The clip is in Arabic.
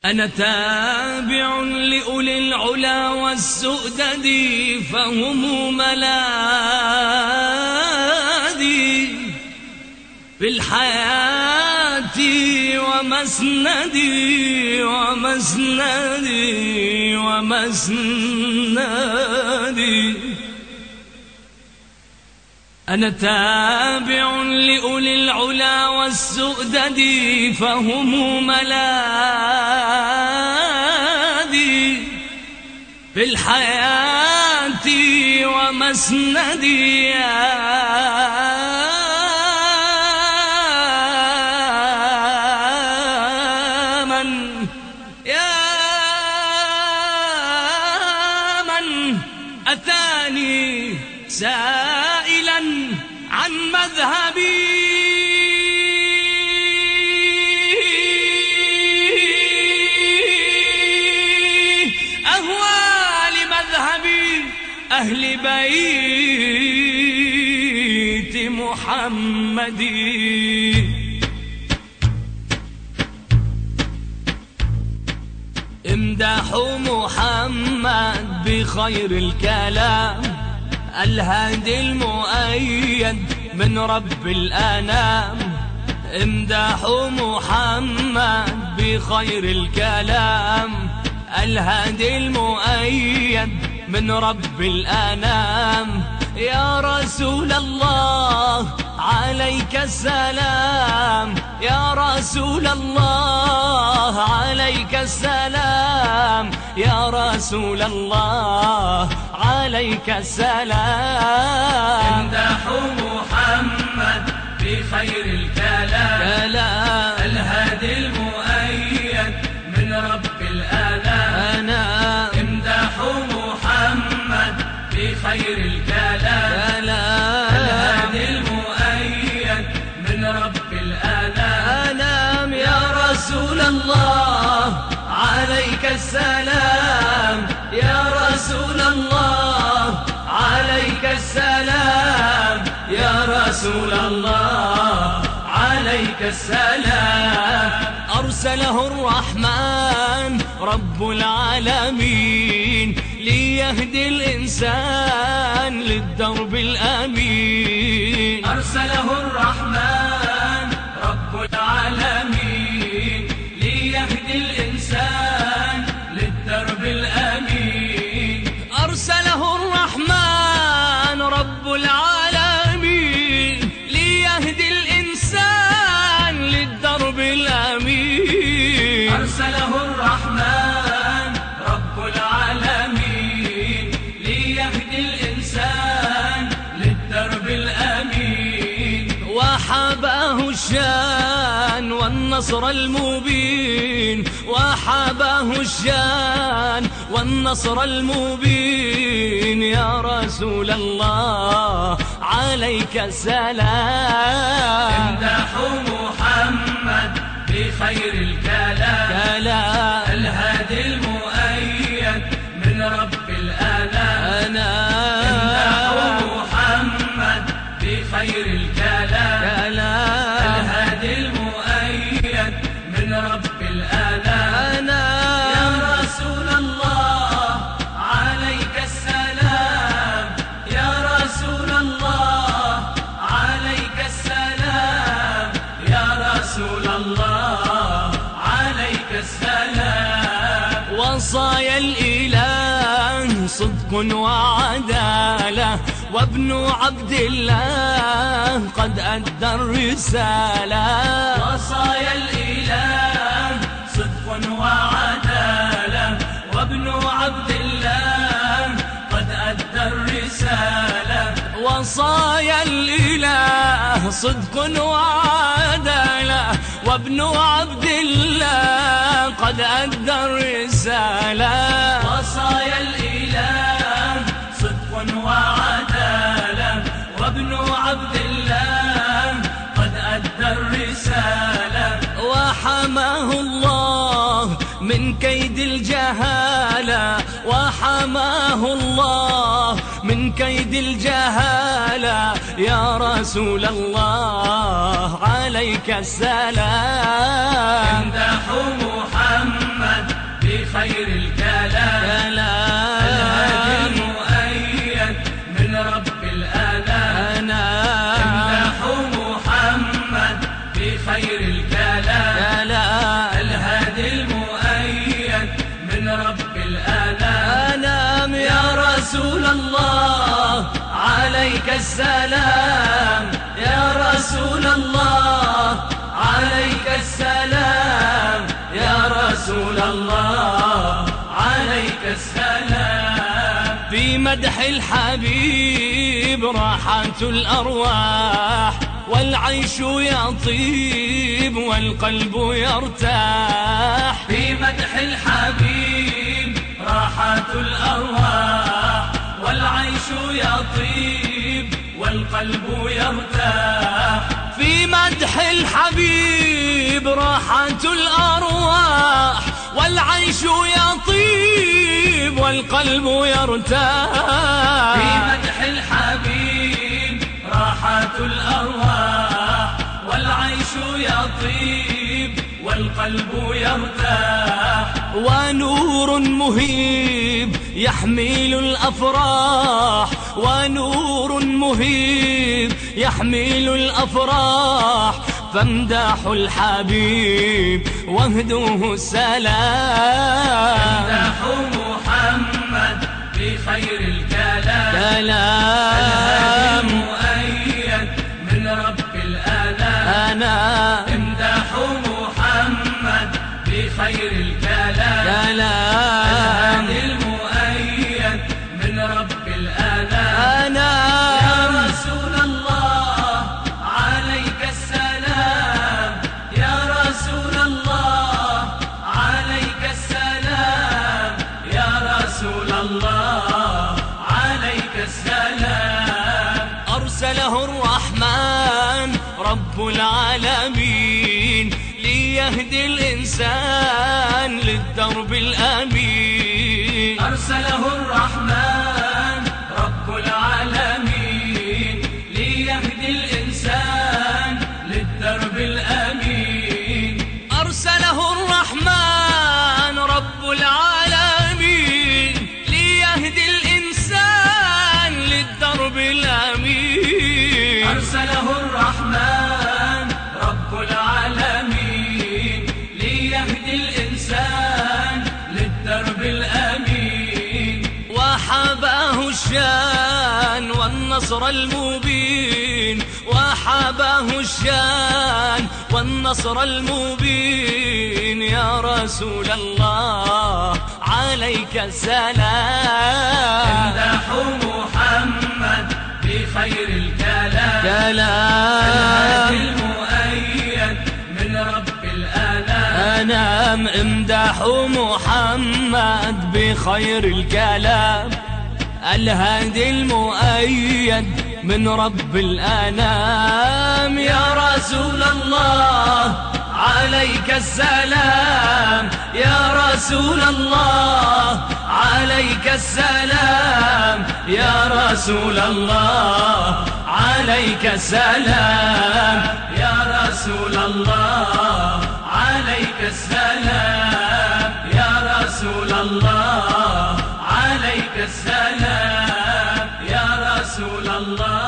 أنا تابع لأولي العلا والسؤدد فهم ملاذي في الحياة ومسندي ومسندي. أنا تابع لأولي العلا والسؤدد فهم ملاذي في الحياة ومسندي يا من أتاني سائلا عن مذهبي أهوى لمذهبي أهل بيت محمد. امدحوا محمد بخير الكلام الهادي المؤيد من رب الأنام. امدحوا محمد بخير الكلام الهادي المؤيد من رب الأنام. يا رسول الله عليك السلام، يا رسول الله عليك السلام، يا رسول الله عليك السلام. امدحوا محمد بخير الكلام الهادي المؤيد من رب الأنام. امدحوا محمد بخير الكلام الهادي المؤيد من رب الأنام. يا رسول الله عليك السلام، يا رسول الله عليك السلام، يا رسول الله عليك السلام. أرسله الرحمن رب العالمين ليهدي الإنسان للدرب الأمين. أرسله الرحمن رب العالمين ليهدي الإنسان للدرب الأمين. أرسله الرحمن رب العالمين ليهدي الإنسان للدرب الأمين. أرسله الرحمن رب العالمين ليهدي الإنسان للدرب الأمين. وحباه الشان والنصر المبين، وحباه الشان والنصر المبين. يا رسول الله عليك السلام. امدحوا محمد بخير الكلام الهادي المؤيد من رب الأنام. امدحوا محمد بخير الكلام الهادي المؤيد من رب الأنام. يا رسول الله عليك السلام، يا رسول الله عليك السلام، يا رسول الله عليك السلام. وصايا الإله صدق وعدالة وابن عبد الله قد أدى الرسالة. وصايا الإله صدق وعدالة وابن عبد الله قد أدى الرسالة. وصايا الإله صدق وعدالة وابن عبد الله قد أدى الرسالة. وصايا الإله صدق وعدالة وابن عبد الله قد أدى الرسالة. وحماه الله من كيد الجهالة، وحماه الله من كيد الجهالة. يا رسول الله عليك السلام. امدحوا محمد عليك السلام يا رسول الله، عليك السلام يا رسول الله، عليك السلام. في مدح الحبيب راحة الأرواح، والعيش يطيب والقلب يرتاح. في مدح الحبيب راحة الأرواح، والعيش يطيب والقلب يرتاح. في مدح الحبيب راحة الأرواح، والعيش يطيب والقلب يرتاح. في مدح الحبيب راحة الأرواح، والعيش يطيب والقلب يرتاح. ونور مهيب يحمل الأفراح، ونور مهيب يحمل الأفراح. فامدحوا الحبيب واهدوه السلام، امدحوا محمد بخير الكلام. كلام المؤيد من رب الآلام. امدحوا محمد بخير الكلام. كلام المؤيد من رب الآلام. يا رسول الله عليك السلام، يا رسول الله عليك السلام، يا رسول الله عليك السلام. أرسله الرحمن رب العالمين ليهدي الإنسان للدرب الأمين. أرسله الرحمن رب العالمين ليهدي الإنسان للدرب الأمين. أرسله الرحمن رب العالمين ليهدي الإنسان للدرب الأمين. أرسله الرحمن رب العالمين ليهدي الإنسان للدرب الأمين. وحباه الشان والنصر المبين، وحباه الشان والنصر المبين. يا رسول الله عليك السلام، امدحوا محمد بخير الكلام. كلام المؤيد من رب الآلام. امدحوا محمد بخير الكلام، الهادي المؤيد من رب الأنام. يا رسول الله عليك السلام، يا رسول الله عليك السلام، يا رسول الله عليك السلام، يا رسول الله عليك السلام، يا رسول الله عليك السلام، يا رسول الله